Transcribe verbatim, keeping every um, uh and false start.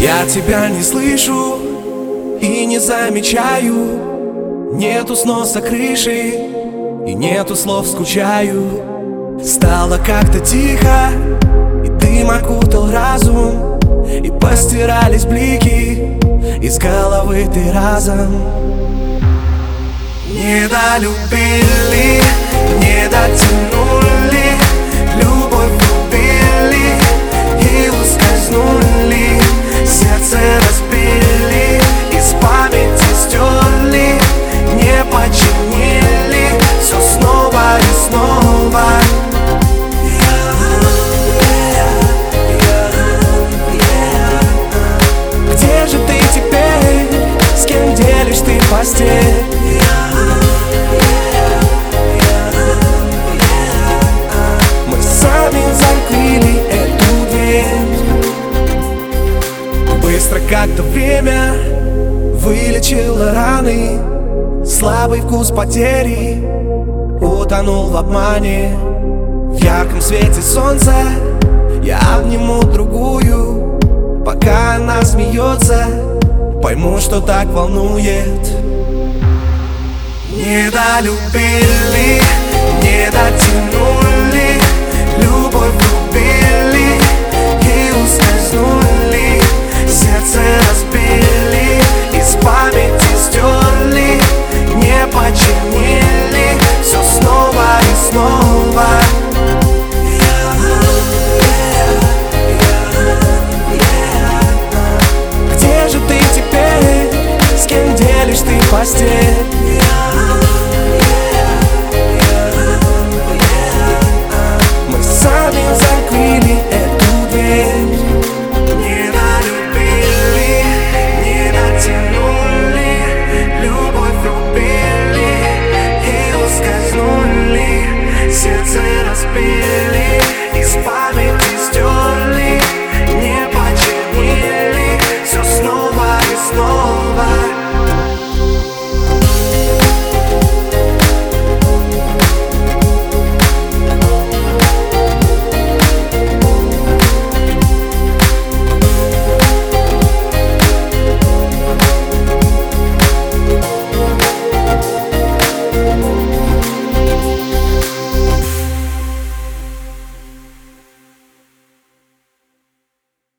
Я тебя не слышу и не замечаю. Нету сноса крыши и нету слов «скучаю». Стало как-то тихо, и дым окутал разум, и постирались блики из головы ты разом. Не долюбили, не дотянули, любовь убили и ускользнули. Сердце разбили, из памяти стерли, не починили, все снова и снова. Где же ты теперь, с кем делишь ты постель? Мы сами закрыли эту дверь. Быстро как-то время вылечило раны, слабый вкус потери утонул в обмане. В ярком свете солнца я обниму другую, пока она смеется, пойму, что так волнует. Не долюбили, не дотянули,